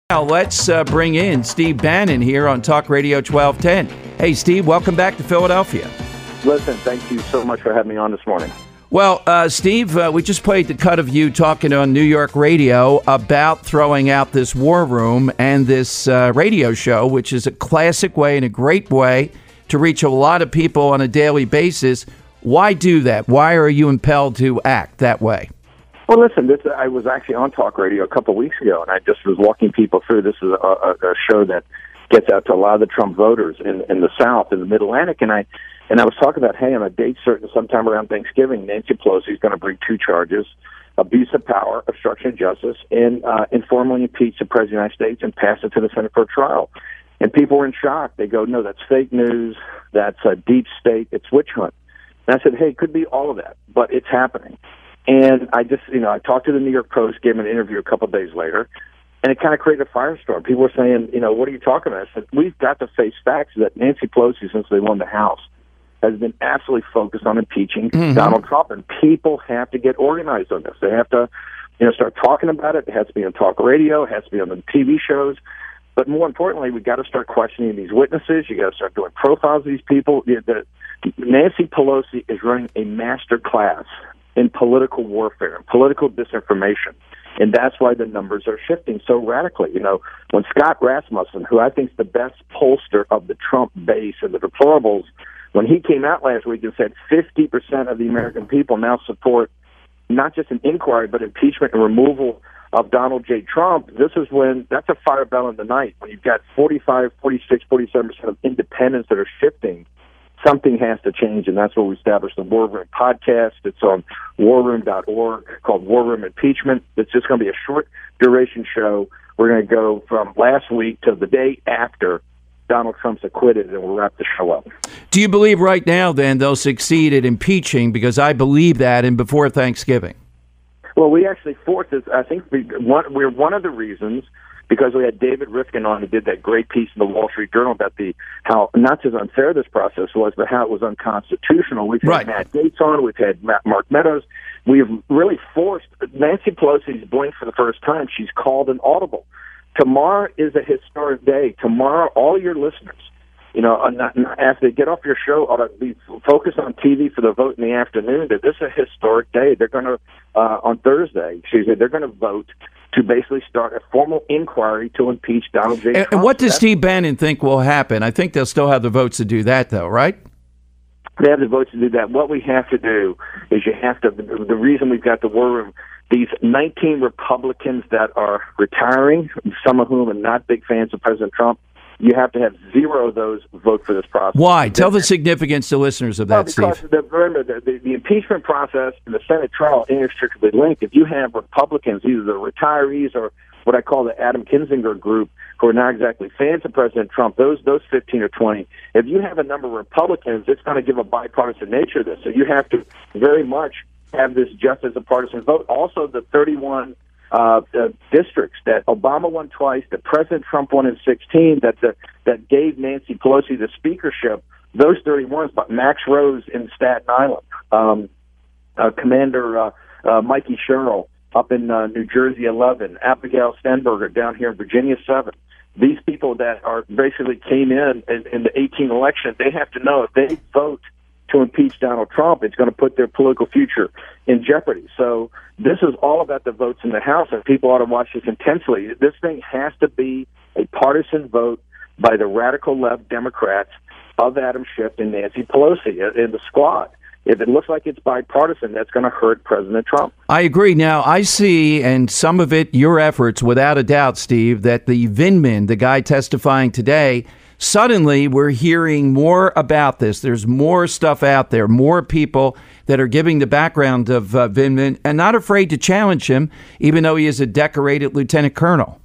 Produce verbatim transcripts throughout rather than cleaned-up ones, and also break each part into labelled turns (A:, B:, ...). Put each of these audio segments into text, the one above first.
A: Now let's uh, bring in Steve Bannon here on Talk Radio twelve ten. Hey, Steve, welcome back to Philadelphia.
B: Listen, thank you so much for having me on this morning.
A: Well, uh, Steve, uh, we just played the cut of you talking on New York radio about throwing out this war room and this uh, radio show, which is a classic way and a great way to reach a lot of people on a daily basis. Why do that? Why are you impelled to act that way?
B: Well, listen, this, I was actually on Talk Radio a couple of weeks ago, and I just was walking people through. This is a, a, a show that gets out to a lot of the Trump voters in, in the South, in the Mid-Atlantic, and I and I was talking about, hey, on a date certain sometime around Thanksgiving, Nancy Pelosi is going to bring two charges, abuse of power, obstruction of justice, and uh, informally impeach the President of the United States and pass it to the Senate for a trial. And people were in shock. They go, no, that's fake news. That's a deep state. It's witch hunt. And I said, hey, it could be all of that, but it's happening. And I just, you know, I talked to the New York Post, gave an interview a couple of days later, and it kind of created a firestorm. People were saying, you know, what are you talking about? I said, we've got to face facts that Nancy Pelosi, since they won the House, has been absolutely focused on impeaching mm-hmm. Donald Trump, and people have to get organized on this. They have to, you know, start talking about it. It has to be on talk radio. It has to be on the T V shows. But more importantly, we've got to start questioning these witnesses. You got to start doing profiles of these people. The, the, Nancy Pelosi is running a master class in political warfare and political disinformation. And that's why the numbers are shifting so radically. You know, when Scott Rasmussen, who I think is the best pollster of the Trump base and the deplorables, when he came out last week and said fifty percent of the American people now support not just an inquiry, but impeachment and removal of Donald J. Trump, this is when, that's a fire bell in the night. When you've got forty-five, forty-six, forty-seven percent of independents that are shifting, something has to change, and that's where we established the War Room podcast. It's on war room dot org, called War Room Impeachment. It's just going to be a short-duration show. We're going to go from last week to the day after Donald Trump's acquitted, and we'll wrap the show up.
A: Do you believe right now, then, they'll succeed at impeaching? Because I believe that, and before Thanksgiving.
B: Well, we actually forced this. I think we, one, we're one of the reasons, because we had David Rifkin on who did that great piece in the Wall Street Journal about the how not just unfair this process was, but how it was unconstitutional. We've had
A: right.
B: Matt Gaetz on. We've had Matt, Mark Meadows. We have really forced Nancy Pelosi's blinked for the first time. She's called an audible. Tomorrow is a historic day. Tomorrow, all your listeners, you know, not, not, after they get off your show, ought to be focused on T V for the vote in the afternoon. That this is a historic day. They're going to uh, on Thursday. Excuse me. They're going to vote to basically start a formal inquiry to impeach Donald J. Trump.
A: And what does
B: That's,
A: Steve Bannon think will happen? I think they'll still have the votes to do that, though, right?
B: They have the votes to do that. What we have to do is you have to, the, the reason we've got the war room, these nineteen Republicans that are retiring, some of whom are not big fans of President Trump, you have to have zero of those vote for this process.
A: Why? Tell the significance to listeners of that,
B: well, because
A: Steve.
B: The, remember, the, the, the impeachment process and the Senate trial are inextricably linked. If you have Republicans, either the retirees or what I call the Adam Kinzinger group, who are not exactly fans of President Trump, those those fifteen or twenty, if you have a number of Republicans, it's going to give a bipartisan nature to this. So you have to very much have this just as a partisan vote. Also, the thirty-one uh, uh, districts that Obama won twice, that President Trump won in sixteen, that the, that gave Nancy Pelosi the speakership, those thirty-ones, but Max Rose in Staten Island, um, uh, Commander uh, uh, Mikey Sherrill up in uh, New Jersey eleven, Abigail Stenberger down here in Virginia seven. These people that are basically came in, in in the eighteen election, they have to know if they vote to impeach Donald Trump, it's going to put their political future in jeopardy. So this is all about the votes in the House, and people ought to watch this intensely. This thing has to be a partisan vote by the radical left Democrats of Adam Schiff and Nancy Pelosi in the squad. If it looks like it's bipartisan, that's going to hurt President Trump.
A: I agree. Now, I see, and some of it, your efforts, without a doubt, Steve, that the Vindman, the guy testifying today, suddenly we're hearing more about this. There's more stuff out there, more people that are giving the background of uh, Vindman and not afraid to challenge him, even though he is a decorated lieutenant colonel.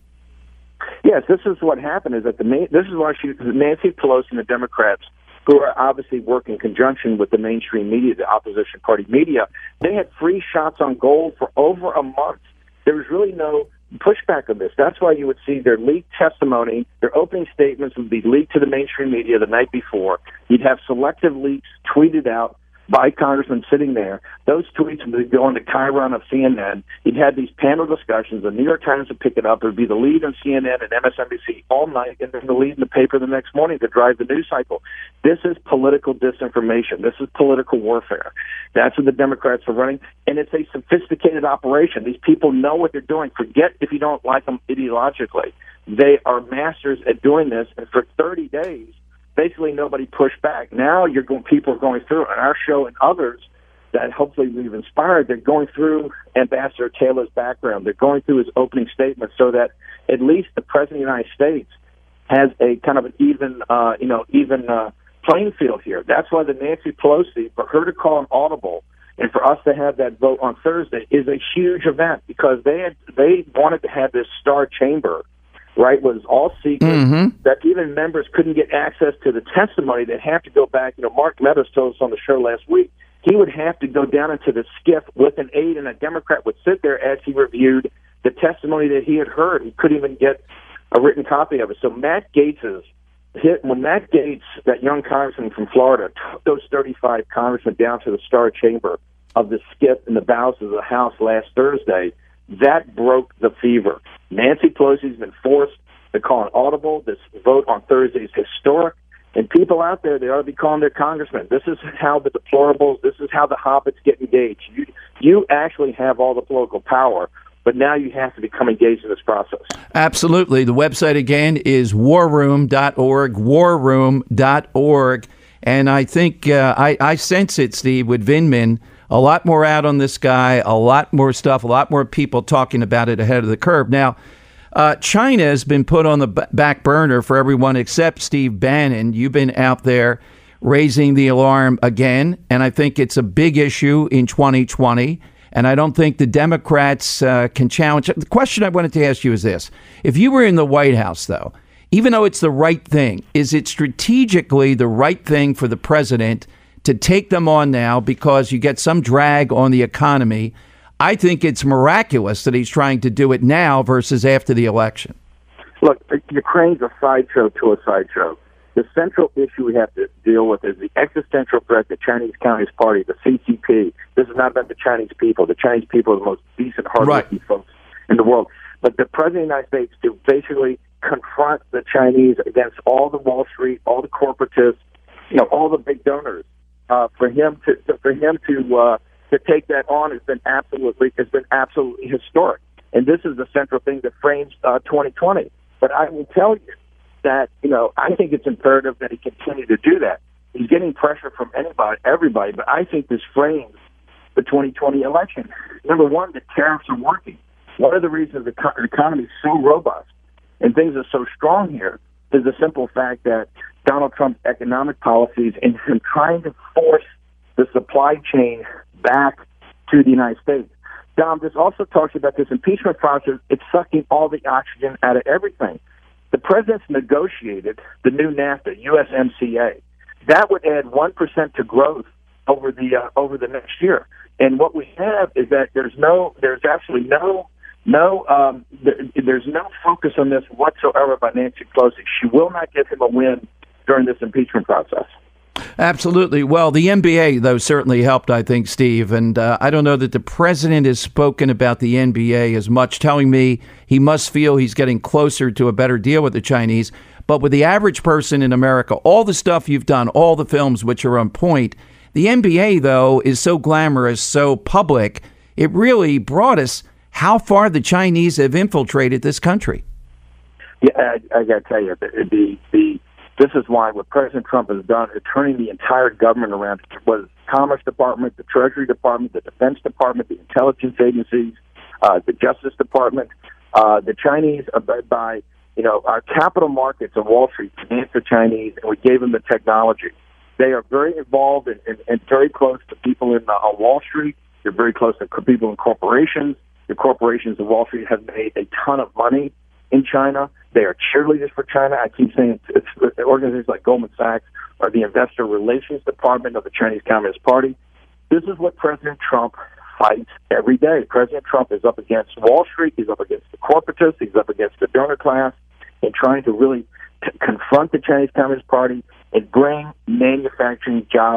B: Yes, this is what happened. Is that the main, this is why she, Nancy Pelosi and the Democrats, who are obviously working in conjunction with the mainstream media, the opposition party media, they had free shots on goal for over a month. There was really no pushback on this. That's why you would see their leaked testimony, their opening statements would be leaked to the mainstream media the night before. You'd have selective leaks tweeted out by congressmen sitting there. Those tweets would go on the Chiron of C N N. You'd have these panel discussions. The New York Times would pick it up. It would be the lead on C N N and M S N B C all night, and then the lead in the paper the next morning to drive the news cycle. This is political disinformation. This is political warfare. That's what the Democrats are running, and it's a sophisticated operation. These people know what they're doing. Forget if you don't like them ideologically. They are masters at doing this, and for thirty days, basically nobody pushed back. Now you're going, people are going through, on our show and others that hopefully we've inspired, they're going through Ambassador Taylor's background. They're going through his opening statement so that at least the President of the United States has a kind of an even, uh, you know, even uh, playing field here. That's why the Nancy Pelosi, for her to call an audible and for us to have that vote on Thursday is a huge event, because they had, they wanted to have this star chamber, right, was all secret, mm-hmm. that even members couldn't get access to the testimony. They'd have to go back. You know, Mark Meadows told us on the show last week, he would have to go down into the skiff with an aide, and a Democrat would sit there as he reviewed the testimony that he had heard. He couldn't even get a written copy of it. So Matt Gaetz's hit, when Matt Gaetz, that young congressman from Florida, took those thirty-five congressmen down to the star chamber of the skiff in the bowels of the House last Thursday, that broke the fever. Nancy Pelosi's been forced to call an audible. This vote on Thursday is historic. And people out there, they ought to be calling their congressmen. This is how the deplorables, this is how the hobbits get engaged. You, you actually have all the political power, but now you have to become engaged in this process.
A: Absolutely. The website, again, is war room dot org, war room dot org. And I think, uh, I, I sense it, Steve, with Vindman, a lot more out on this guy, a lot more stuff, a lot more people talking about it ahead of the curve. Now, uh, China has been put on the b- back burner for everyone except Steve Bannon. You've been out there raising the alarm again, and I think it's a big issue in twenty twenty, and I don't think the Democrats uh, can challenge it. The question I wanted to ask you is this. If you were in the White House, though, even though it's the right thing, is it strategically the right thing for the president to take them on now because you get some drag on the economy? I think it's miraculous that he's trying to do it now versus after the election.
B: Look, Ukraine's a sideshow to a sideshow. The central issue we have to deal with is the existential threat, the Chinese Communist Party, the C C P. This is not about the Chinese people. The Chinese people are the most decent, hardworking right. folks in the world. But the President of the United States to basically confront the Chinese against all the Wall Street, all the corporatists, you know, all the big donors. Uh, for him to, to for him to uh, to take that on has been absolutely has been absolutely historic, and this is the central thing that frames uh, twenty twenty. But I will tell you that you know I think it's imperative that he continue to do that. He's getting pressure from anybody, everybody, but I think this frames the twenty twenty election. Number one, the tariffs are working. One of the reasons the economy is so robust and things are so strong here is the simple fact that Donald Trump's economic policies and him trying to force the supply chain back to the United States. Dom, this also talks about this impeachment process. It's sucking all the oxygen out of everything. The president's negotiated the new NAFTA, U S M C A. That would add one percent to growth over the uh, over the next year. And what we have is that there's no, there's absolutely no No, um, th- there's no focus on this whatsoever by Nancy Pelosi. She will not give him a win during this impeachment process.
A: Absolutely. Well, the N B A, though, certainly helped, I think, Steve. And uh, I don't know that the president has spoken about the N B A as much, telling me he must feel he's getting closer to a better deal with the Chinese. But with the average person in America, all the stuff you've done, all the films which are on point, the N B A, though, is so glamorous, so public. It really brought us how far the Chinese have infiltrated this country.
B: Yeah, I, I got to tell you, the, the the this is why what President Trump has done is turning the entire government around. It was the Commerce Department, the Treasury Department, the Defense Department, the intelligence agencies, uh, the Justice Department. Uh, the Chinese, uh, by, by you know, our capital markets on Wall Street financed the Chinese, and we gave them the technology. They are very involved and, and, and very close to people in uh, on Wall Street. They're very close to people in corporations. The corporations of Wall Street have made a ton of money in China. They are cheerleaders for China. I keep saying it's, it's organizations like Goldman Sachs or the Investor Relations Department of the Chinese Communist Party. This is what President Trump fights every day. President Trump is up against Wall Street. He's up against the corporatists. He's up against the donor class and trying to really t- confront the Chinese Communist Party and bring manufacturing jobs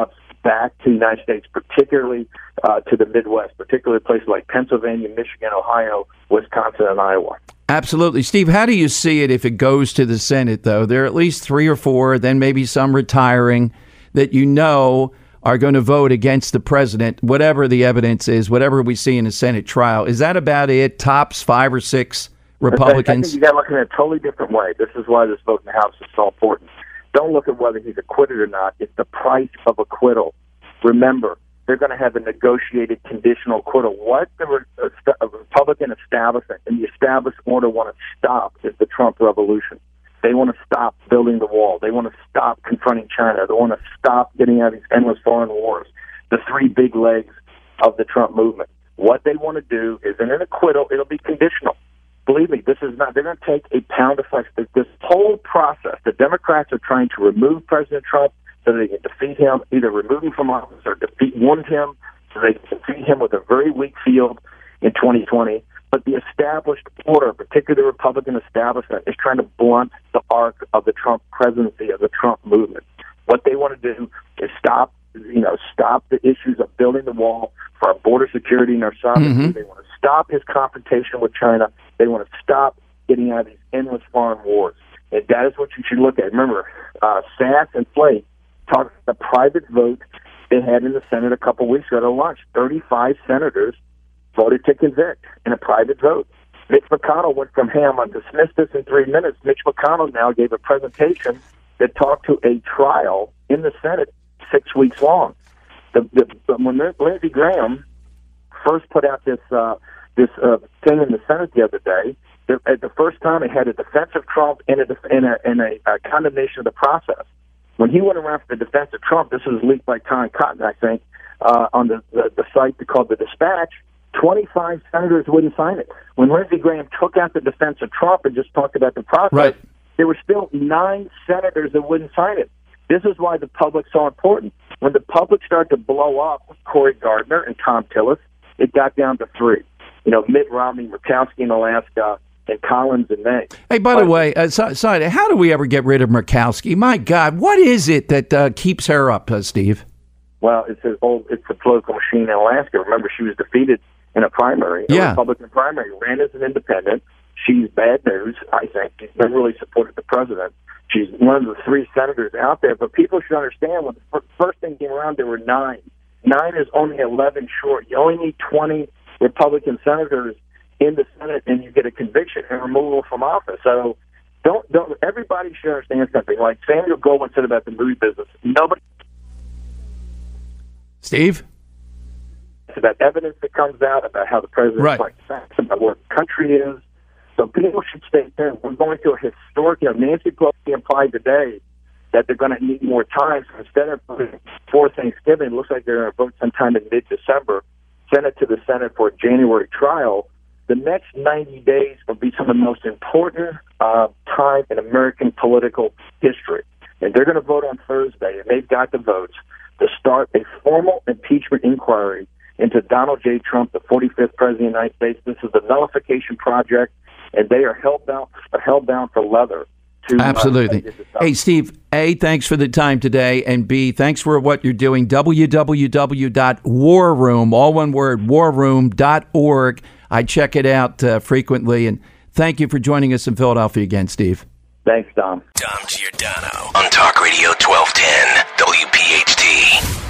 B: back to the United States, particularly uh, to the Midwest, particularly places like Pennsylvania, Michigan, Ohio, Wisconsin, and Iowa.
A: Absolutely. Steve, how do you see it if it goes to the Senate, though? There are at least three or four, then maybe some retiring, that you know are going to vote against the president, whatever the evidence is, whatever we see in a Senate trial. Is that about it? Tops five or six Republicans?
B: I think you got to look at it a totally different way. This is why this vote in the House is so important. Don't look at whether he's acquitted or not. It's the price of acquittal. Remember, they're going to have a negotiated conditional acquittal. What the Re- uh, Republican establishment and the established order want to stop is the Trump revolution. They want to stop building the wall. They want to stop confronting China. They want to stop getting out of these endless foreign wars, the three big legs of the Trump movement. What they want to do is, in an acquittal, it'll be conditional. Believe me, this is not, they're going to take a pound of flesh. This whole process, the Democrats are trying to remove President Trump so they can defeat him, either remove him from office or defeat, wound him, so they can defeat him with a very weak field in twenty twenty. But the established order, particularly the Republican establishment, is trying to blunt the arc of the Trump presidency, of the Trump movement. What they want to do is stop, you know, stop the issues of building the wall for our border security and our sovereignty. Mm-hmm. They want to stop his confrontation with China. They want to stop getting out of these endless foreign wars. And that is what you should look at. Remember, uh, Sass and Flake talked about the private vote they had in the Senate a couple weeks ago to lunch. thirty-five senators voted to convict in a private vote. Mitch McConnell went from ham on dismiss this in three minutes. Mitch McConnell now gave a presentation that talked to a trial in the Senate six weeks long. The, the, when Lindsey Graham first put out this uh, this uh, thing in the Senate the other day, the, at the first time it had a defense of Trump and a, and a, and a, a condemnation of the process. When he went around for the defense of Trump, this was leaked by Tom Cotton, I think, uh, on the, the, the site called The Dispatch, twenty-five senators wouldn't sign it. When Lindsey Graham took out the defense of Trump and just talked about the process,
A: right,
B: there were still nine senators that wouldn't sign it. This is why the public's so important. When the public started to blow up with Cory Gardner and Tom Tillis, it got down to three. You know, Mitt Romney, Murkowski in Alaska, and Collins in Maine.
A: Hey, by
B: but,
A: the way, uh, so, sorry, how do we ever get rid of Murkowski? My God, what is it that uh, keeps her up, uh, Steve?
B: Well, it's a, old, it's a political machine in Alaska. Remember, she was defeated in a primary, a
A: yeah.
B: Republican primary, ran as an independent. She's bad news, I think. She's never really supported the president. She's one of the three senators out there. But people should understand, when the first thing came around, there were nine. Nine is only eleven short. You only need twenty Republican senators in the Senate, and you get a conviction and removal from office. So don't, don't everybody should understand something. Like Samuel Goldwyn said about the movie business, nobody...
A: Steve?
B: About evidence that comes out, about how the president
A: right.
B: likes facts, about where the country is. So people should stay tuned. We're going through a historic, you know, Nancy Pelosi implied today that they're going to need more time. So instead of voting for Thanksgiving, it looks like they're going to vote sometime in mid-December, send it to the Senate for a January trial. The next ninety days will be some of the most important uh, time in American political history. And they're going to vote on Thursday, and they've got the votes to start a formal impeachment inquiry into Donald J. Trump, the forty-fifth president of the United States. This is a nullification project, and they are hell-bound, hell-bound for leather. To,
A: Absolutely. Uh, hey, Steve, A, thanks for the time today, and B, thanks for what you're doing. w w w dot war room, all one word, war room dot org. I check it out uh, frequently, and thank you for joining us in Philadelphia again, Steve.
B: Thanks, Dom.
C: Dom Giordano on Talk Radio twelve ten W P H T.